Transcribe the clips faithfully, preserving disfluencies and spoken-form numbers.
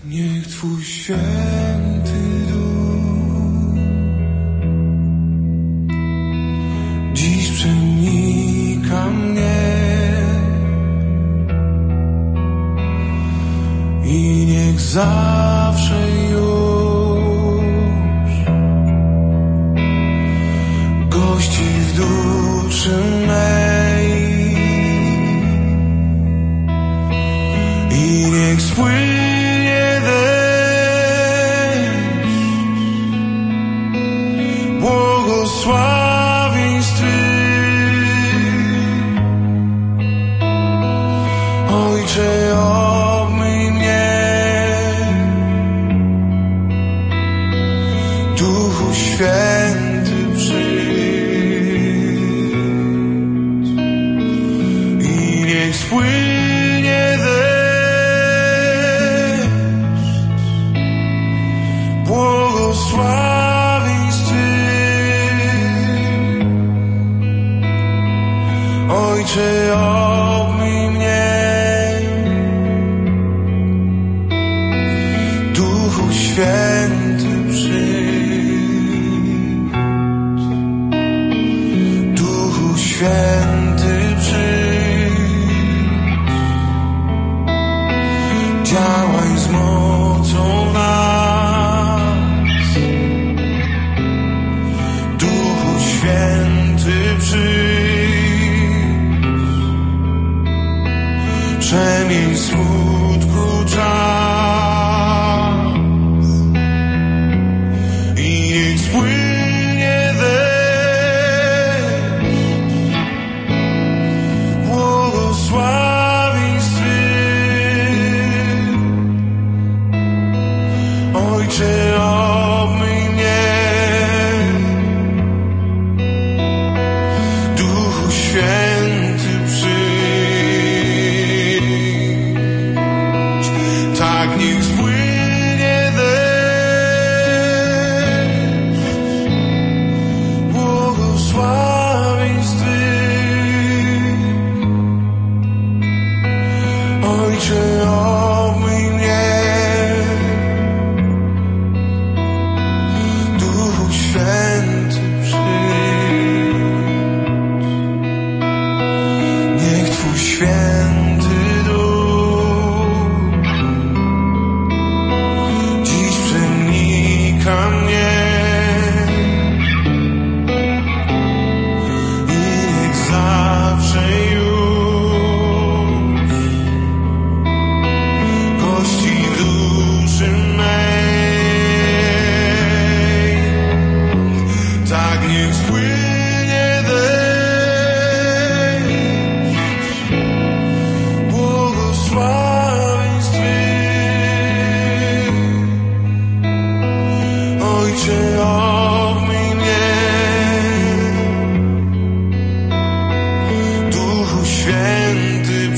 Niech Twój święty duch dziś przenika mnie i niech zawsze już gości w duszy mej i niech spłynie deszcz błogosławieństw Twych. Ojcze, obmyj mnie, Duchu Święty przyjdź i niech spłynie deszcz błogosławieństw Twych. Ojcze, obmyj mnie, Duchu Święty przyjdź, Duchu Święty przyjdź, działaj z mocą w nas, Duchu Święty przyjdź, przemień smutku czas i niech spłynie deszcz błogosławieństw Twych. Ojcze, obmyj mnie, Duchu Święty przyjdź, tak niech spłynie deszcz błogosławieństw Twych. Ojcze, obmyj mnie, Duchu Święty przyjdź, niech Twój święty duch dziś przenika mnie i niech zawsze już gości w duszy mej. Tak niech spłynie deszcz błogosławieństw Twych. Ojcze, obmyj mnie, Duchu Święty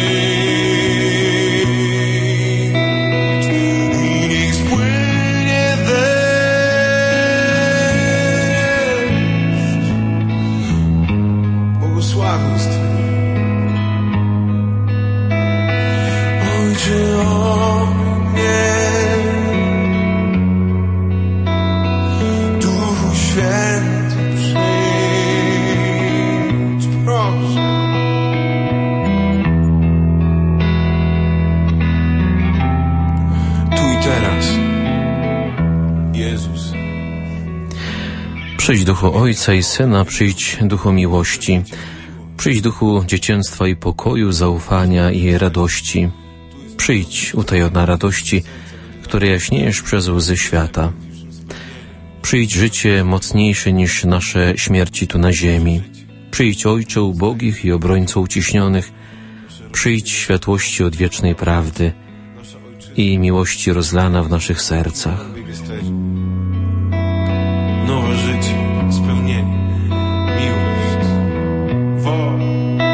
przyjdź i niech spłynie deszcz błogosławieństw Twych. Ojcze, obmyj mnie, Duchu Święty przyjdź, proszę. Tu i teraz, Jezus. Przyjdź Duchu Ojca i Syna, przyjdź Duchu miłości, przyjdź Duchu dzieciństwa i pokoju, zaufania i radości. Przyjdź utajona radości, które jaśniejesz przez łzy świata. Przyjdź życie mocniejsze niż nasze śmierci tu na ziemi. Przyjdź Ojcze ubogich i obrońco uciśnionych. Przyjdź światłości odwiecznej prawdy i miłości rozlana w naszych sercach. Nowe życie, spełnienie, miłość, wola.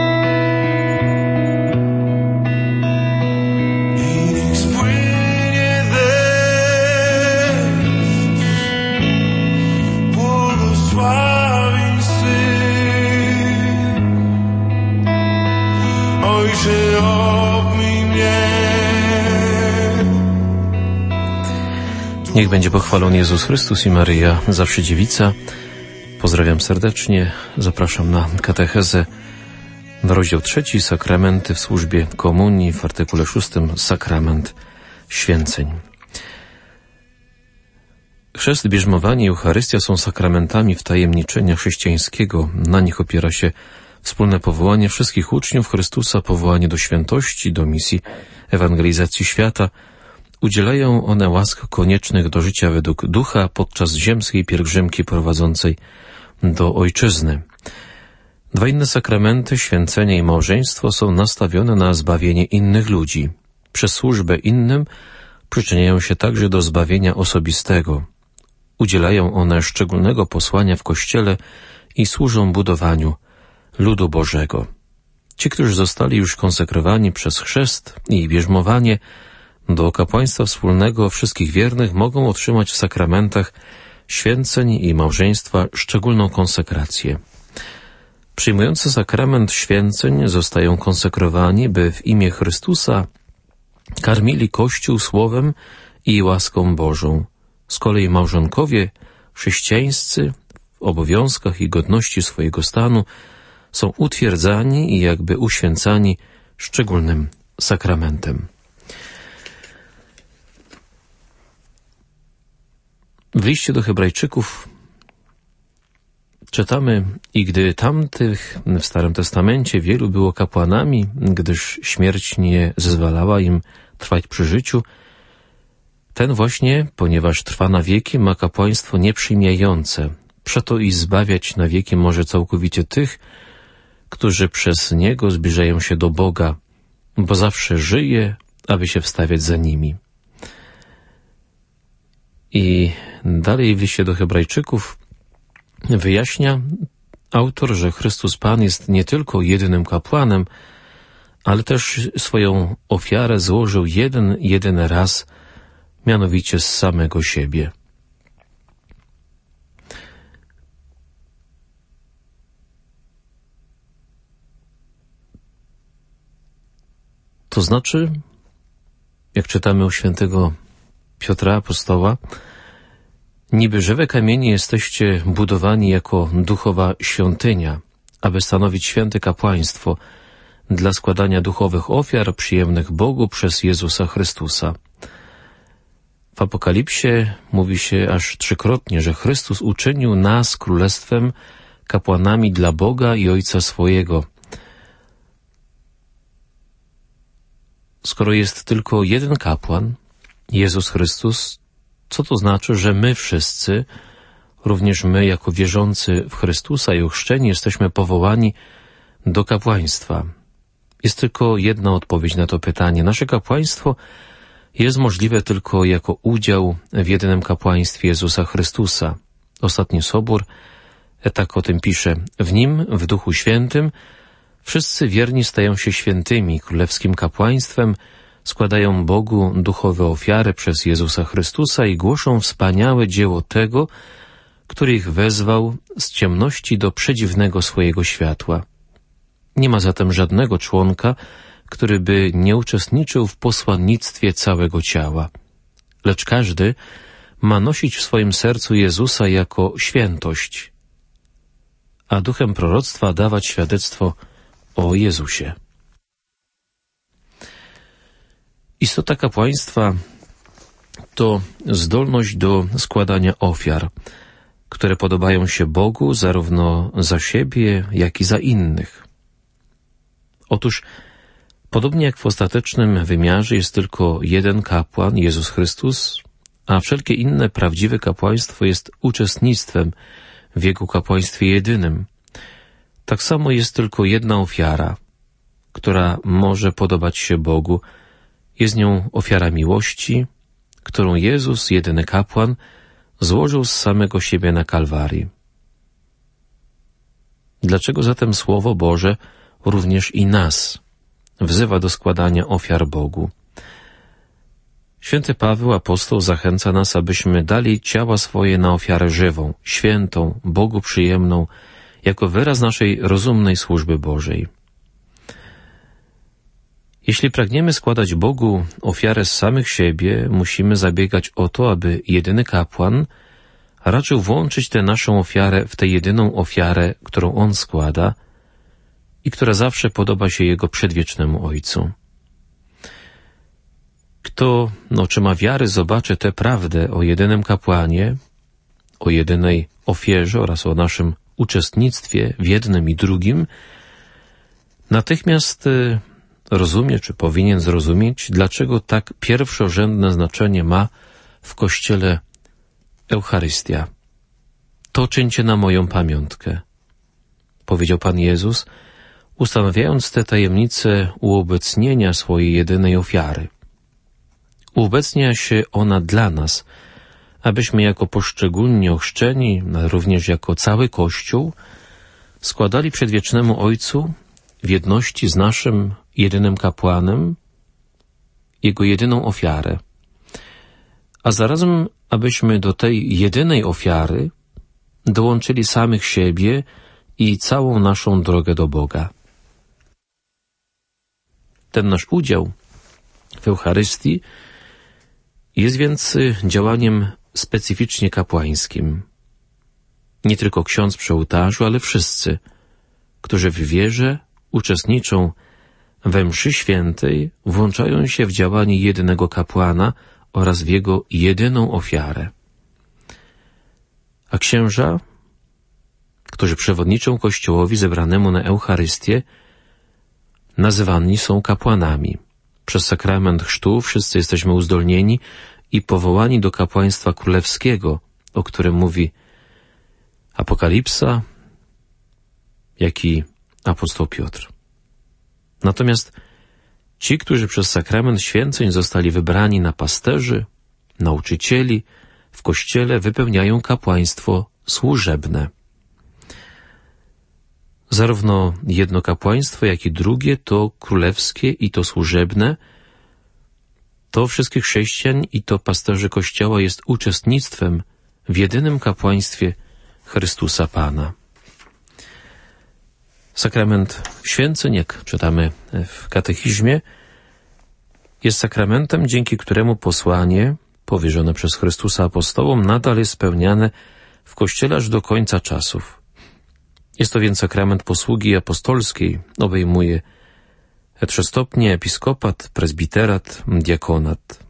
I niech spłynie deszcz błogosławieństw Twych. Ojcze, obmyj mnie, Niech będzie pochwalony Jezus Chrystus i Maryja, zawsze dziewica. Pozdrawiam serdecznie, zapraszam na katechezę. Rozdział trzeci, sakramenty w służbie komunii, w artykule szóstym, sakrament święceń. Chrzest, bierzmowanie i Eucharystia są sakramentami wtajemniczenia chrześcijańskiego. Na nich opiera się wspólne powołanie wszystkich uczniów Chrystusa, powołanie do świętości, do misji ewangelizacji świata. Udzielają one łask koniecznych do życia według ducha podczas ziemskiej pielgrzymki prowadzącej do ojczyzny. Dwa inne sakramenty, święcenie i małżeństwo, są nastawione na zbawienie innych ludzi. Przez służbę innym przyczyniają się także do zbawienia osobistego. Udzielają one szczególnego posłania w Kościele i służą budowaniu ludu Bożego. Ci, którzy zostali już konsekrowani przez chrzest i bierzmowanie do kapłaństwa wspólnego wszystkich wiernych, mogą otrzymać w sakramentach święceń i małżeństwa szczególną konsekrację. Przyjmujący sakrament święceń zostają konsekrowani, by w imię Chrystusa karmili Kościół słowem i łaską Bożą. Z kolei małżonkowie chrześcijańscy w obowiązkach i godności swojego stanu są utwierdzani i jakby uświęcani szczególnym sakramentem. W liście do Hebrajczyków czytamy: i gdy tamtych w Starym Testamencie wielu było kapłanami, gdyż śmierć nie zezwalała im trwać przy życiu, ten właśnie, ponieważ trwa na wieki, ma kapłaństwo nieprzymijające. Przeto i zbawiać na wieki może całkowicie tych, którzy przez niego zbliżają się do Boga, bo zawsze żyje, aby się wstawiać za nimi. I dalej w liście do Hebrajczyków wyjaśnia autor, że Chrystus Pan jest nie tylko jedynym kapłanem, ale też swoją ofiarę złożył jeden, jedyny raz, mianowicie z samego siebie. To znaczy, jak czytamy u świętego Piotra Apostoła, niby żywe kamienie jesteście budowani jako duchowa świątynia, aby stanowić święte kapłaństwo dla składania duchowych ofiar przyjemnych Bogu przez Jezusa Chrystusa. W Apokalipsie mówi się aż trzykrotnie, że Chrystus uczynił nas królestwem, kapłanami dla Boga i Ojca swojego. Skoro jest tylko jeden kapłan, Jezus Chrystus, co to znaczy, że my wszyscy, również my jako wierzący w Chrystusa i ochrzczeni, jesteśmy powołani do kapłaństwa? Jest tylko jedna odpowiedź na to pytanie. Nasze kapłaństwo jest możliwe tylko jako udział w jedynym kapłaństwie Jezusa Chrystusa. Ostatni Sobór tak o tym pisze: w Nim, w Duchu Świętym, wszyscy wierni stają się świętymi, królewskim kapłaństwem, składają Bogu duchowe ofiary przez Jezusa Chrystusa i głoszą wspaniałe dzieło tego, który ich wezwał z ciemności do przedziwnego swojego światła. Nie ma zatem żadnego członka, który by nie uczestniczył w posłannictwie całego ciała, lecz każdy ma nosić w swoim sercu Jezusa jako świętość, a duchem proroctwa dawać świadectwo o Jezusie. Istota kapłaństwa to zdolność do składania ofiar, które podobają się Bogu zarówno za siebie, jak i za innych. Otóż, podobnie jak w ostatecznym wymiarze jest tylko jeden kapłan, Jezus Chrystus, a wszelkie inne prawdziwe kapłaństwo jest uczestnictwem w Jego kapłaństwie jedynym, tak samo jest tylko jedna ofiara, która może podobać się Bogu. Jest nią ofiara miłości, którą Jezus, jedyny kapłan, złożył z samego siebie na Kalwarii. Dlaczego zatem Słowo Boże również i nas wzywa do składania ofiar Bogu? Święty Paweł, apostoł, zachęca nas, abyśmy dali ciała swoje na ofiarę żywą, świętą, Bogu przyjemną, jako wyraz naszej rozumnej służby Bożej. Jeśli pragniemy składać Bogu ofiarę z samych siebie, musimy zabiegać o to, aby jedyny kapłan raczył włączyć tę naszą ofiarę w tę jedyną ofiarę, którą On składa i która zawsze podoba się Jego przedwiecznemu Ojcu. Kto oczyma wiary zobaczy tę prawdę o jedynym kapłanie, o jedynej ofierze oraz o naszym uczestnictwie w jednym i drugim, natychmiast rozumie, czy powinien zrozumieć, dlaczego tak pierwszorzędne znaczenie ma w Kościele Eucharystia. To czyńcie na moją pamiątkę, powiedział Pan Jezus, ustanawiając tę tajemnicę uobecnienia swojej jedynej ofiary. Uobecnia się ona dla nas, abyśmy jako poszczególni ochrzczeni, ale również jako cały Kościół, składali przedwiecznemu Ojcu w jedności z naszym jedynym kapłanem Jego jedyną ofiarę, a zarazem abyśmy do tej jedynej ofiary dołączyli samych siebie i całą naszą drogę do Boga. Ten nasz udział w Eucharystii jest więc działaniem specyficznie kapłańskim. Nie tylko ksiądz przy ołtarzu, ale wszyscy, którzy w wierze uczestniczą we mszy świętej, włączają się w działanie jedynego kapłana oraz w jego jedyną ofiarę. A księża, którzy przewodniczą Kościołowi zebranemu na Eucharystię, nazywani są kapłanami. Przez sakrament chrztu wszyscy jesteśmy uzdolnieni i powołani do kapłaństwa królewskiego, o którym mówi Apokalipsa, jak i apostoł Piotr. Natomiast ci, którzy przez sakrament święceń zostali wybrani na pasterzy, nauczycieli, w Kościele wypełniają kapłaństwo służebne. Zarówno jedno kapłaństwo, jak i drugie, to królewskie i to służebne, to wszystkich chrześcijan i to pasterzy Kościoła jest uczestnictwem w jedynym kapłaństwie Chrystusa Pana. Sakrament święceń, jak czytamy w katechizmie, jest sakramentem, dzięki któremu posłanie powierzone przez Chrystusa apostołom nadal jest spełniane w Kościele aż do końca czasów. Jest to więc sakrament posługi apostolskiej, obejmuje trzy stopnie: episkopat, prezbiterat, diakonat.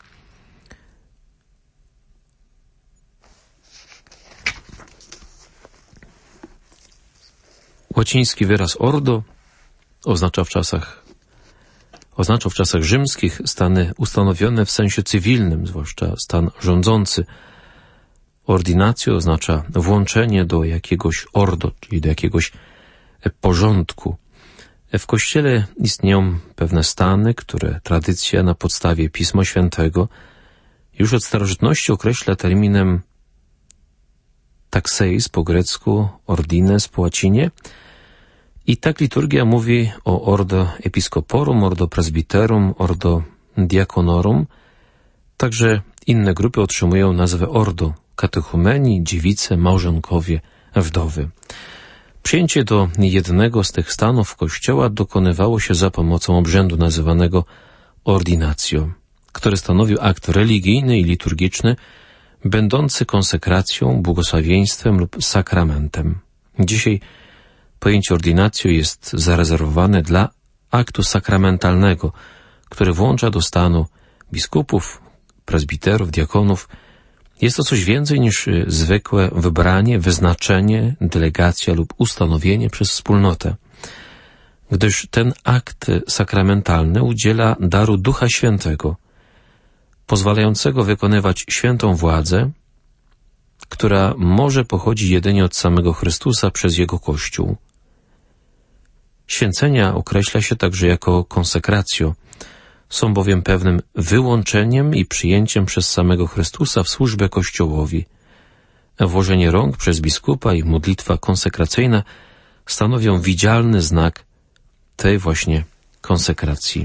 Łaciński wyraz ordo oznacza w czasach, oznaczał w czasach rzymskich stany ustanowione w sensie cywilnym, zwłaszcza stan rządzący. Ordinatio oznacza włączenie do jakiegoś ordo, czyli do jakiegoś porządku. W Kościele istnieją pewne stany, które tradycja na podstawie Pisma Świętego już od starożytności określa terminem taxeis po grecku, ordines po łacinie. I tak liturgia mówi o ordo episcoporum, ordo presbiterum, ordo diaconorum. Także inne grupy otrzymują nazwę ordo: katechumeni, dziewice, małżonkowie, wdowy. Przyjęcie do jednego z tych stanów Kościoła dokonywało się za pomocą obrzędu nazywanego ordinatio, który stanowił akt religijny i liturgiczny, będący konsekracją, błogosławieństwem lub sakramentem. Dzisiaj pojęcie ordinatio jest zarezerwowane dla aktu sakramentalnego, który włącza do stanu biskupów, prezbiterów, diakonów. Jest to coś więcej niż zwykłe wybranie, wyznaczenie, delegacja lub ustanowienie przez wspólnotę, gdyż ten akt sakramentalny udziela daru Ducha Świętego, pozwalającego wykonywać świętą władzę, która może pochodzić jedynie od samego Chrystusa przez Jego Kościół. Święcenia określa się także jako konsekracjo, są bowiem pewnym wyłączeniem i przyjęciem przez samego Chrystusa w służbę Kościołowi. Włożenie rąk przez biskupa i modlitwa konsekracyjna stanowią widzialny znak tej właśnie konsekracji.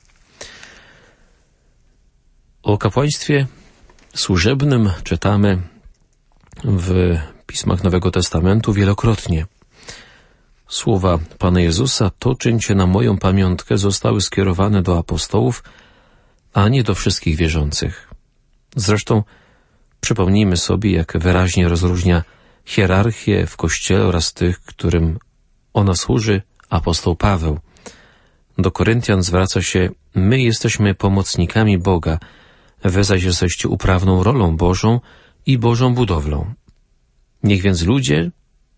O kapłaństwie służebnym czytamy w pismach Nowego Testamentu wielokrotnie. Słowa Pana Jezusa, to czyńcie na moją pamiątkę, zostały skierowane do apostołów, a nie do wszystkich wierzących. Zresztą przypomnijmy sobie, jak wyraźnie rozróżnia hierarchię w Kościele oraz tych, którym ona służy, apostoł Paweł. Do Koryntian zwraca się: my jesteśmy pomocnikami Boga, wy zaś jesteście uprawną rolą Bożą i Bożą budowlą. Niech więc ludzie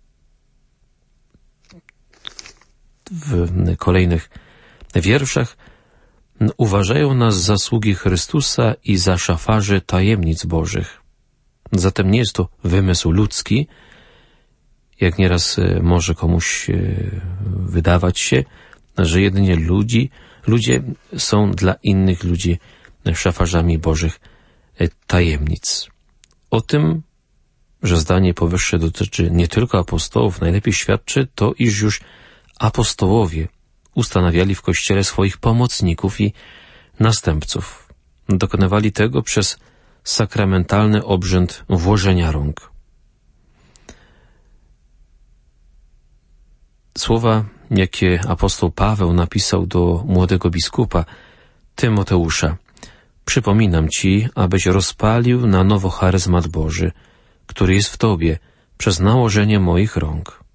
w kolejnych wierszach uważają nas za sługi Chrystusa i za szafarzy tajemnic Bożych. Zatem nie jest to wymysł ludzki, jak nieraz może komuś wydawać się, że jedynie ludzi, ludzie są dla innych ludzi szafarzami Bożych tajemnic. O tym, że zdanie powyższe dotyczy nie tylko apostołów, najlepiej świadczy to, iż już apostołowie ustanawiali w Kościele swoich pomocników i następców. Dokonywali tego przez sakramentalny obrzęd włożenia rąk. Słowa, jakie apostoł Paweł napisał do młodego biskupa Tymoteusza: przypominam ci, abyś rozpalił na nowo charyzmat Boży, który jest w tobie, przez nałożenie moich rąk.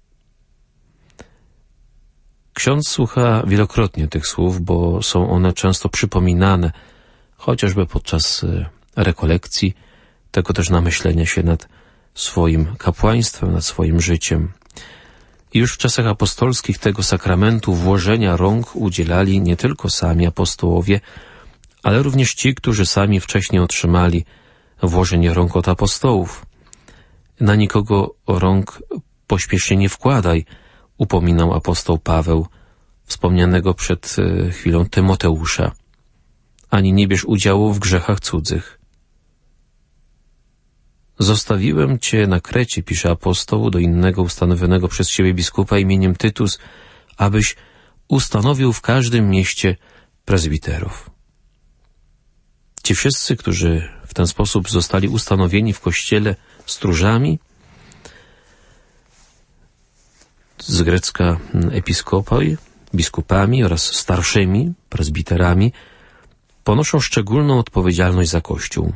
Ksiądz słucha wielokrotnie tych słów, bo są one często przypominane, chociażby podczas rekolekcji, tego też namyślenia się nad swoim kapłaństwem, nad swoim życiem. I już w czasach apostolskich tego sakramentu włożenia rąk udzielali nie tylko sami apostołowie, ale również ci, którzy sami wcześniej otrzymali włożenie rąk od apostołów. Na nikogo rąk pośpiesznie nie wkładaj, upominał apostoł Paweł, wspomnianego przed chwilą Tymoteusza, ani nie bierz udziału w grzechach cudzych. Zostawiłem cię na Krecie, pisze apostoł do innego ustanowionego przez siebie biskupa imieniem Tytus, abyś ustanowił w każdym mieście prezbiterów. Ci wszyscy, którzy w ten sposób zostali ustanowieni w Kościele stróżami, z grecka episkopoi, biskupami oraz starszymi, prezbiterami, ponoszą szczególną odpowiedzialność za Kościół.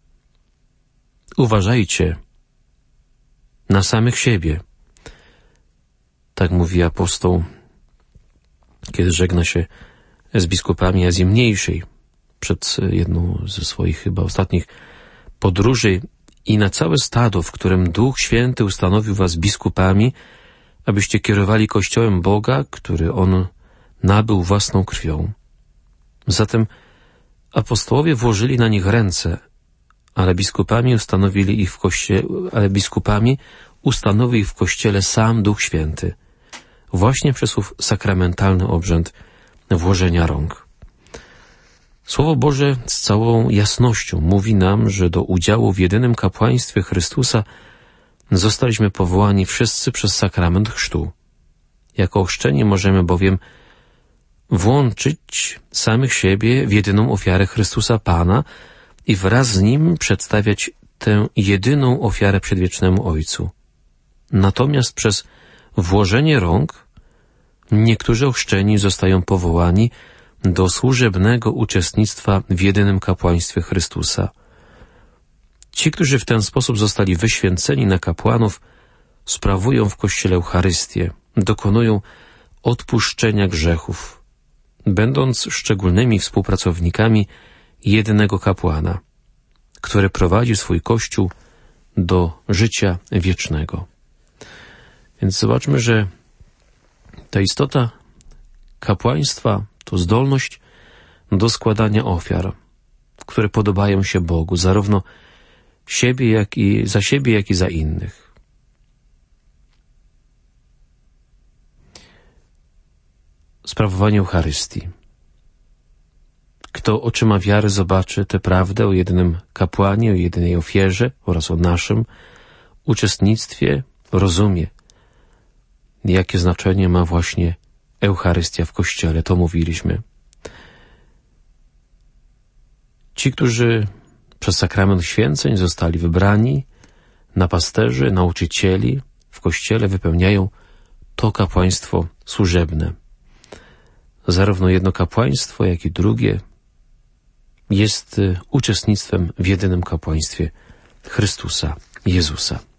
Uważajcie na samych siebie. Tak mówi apostoł, kiedy żegna się z biskupami Azji Mniejszej przed jedną ze swoich chyba ostatnich podróży, i na całe stado, w którym Duch Święty ustanowił was biskupami, abyście kierowali Kościołem Boga, który On nabył własną krwią. Zatem apostołowie włożyli na nich ręce, ale biskupami ustanowili ich w kościele, ale biskupami ustanowił ich w Kościele sam Duch Święty, właśnie przez ów sakramentalny obrzęd włożenia rąk. Słowo Boże z całą jasnością mówi nam, że do udziału w jedynym kapłaństwie Chrystusa zostaliśmy powołani wszyscy przez sakrament chrztu. Jako ochrzczeni możemy bowiem włączyć samych siebie w jedyną ofiarę Chrystusa Pana i wraz z Nim przedstawiać tę jedyną ofiarę przedwiecznemu Ojcu. Natomiast przez włożenie rąk niektórzy ochrzczeni zostają powołani do służebnego uczestnictwa w jedynym kapłaństwie Chrystusa. Ci, którzy w ten sposób zostali wyświęceni na kapłanów, sprawują w Kościele Eucharystię, dokonują odpuszczenia grzechów, będąc szczególnymi współpracownikami jednego kapłana, który prowadzi swój Kościół do życia wiecznego. Więc zobaczmy, że ta istota kapłaństwa to zdolność do składania ofiar, które podobają się Bogu, zarówno siebie, jak i za siebie, jak i za innych. Sprawowanie Eucharystii. Kto oczyma wiary zobaczy tę prawdę o jedynym kapłanie, o jedynej ofierze oraz o naszym uczestnictwie, rozumie, jakie znaczenie ma właśnie Eucharystia w Kościele. To mówiliśmy. Ci, którzy przez sakrament święceń zostali wybrani na pasterzy, nauczycieli w Kościele, wypełniają to kapłaństwo służebne. Zarówno jedno kapłaństwo, jak i drugie jest uczestnictwem w jedynym kapłaństwie Chrystusa Jezusa.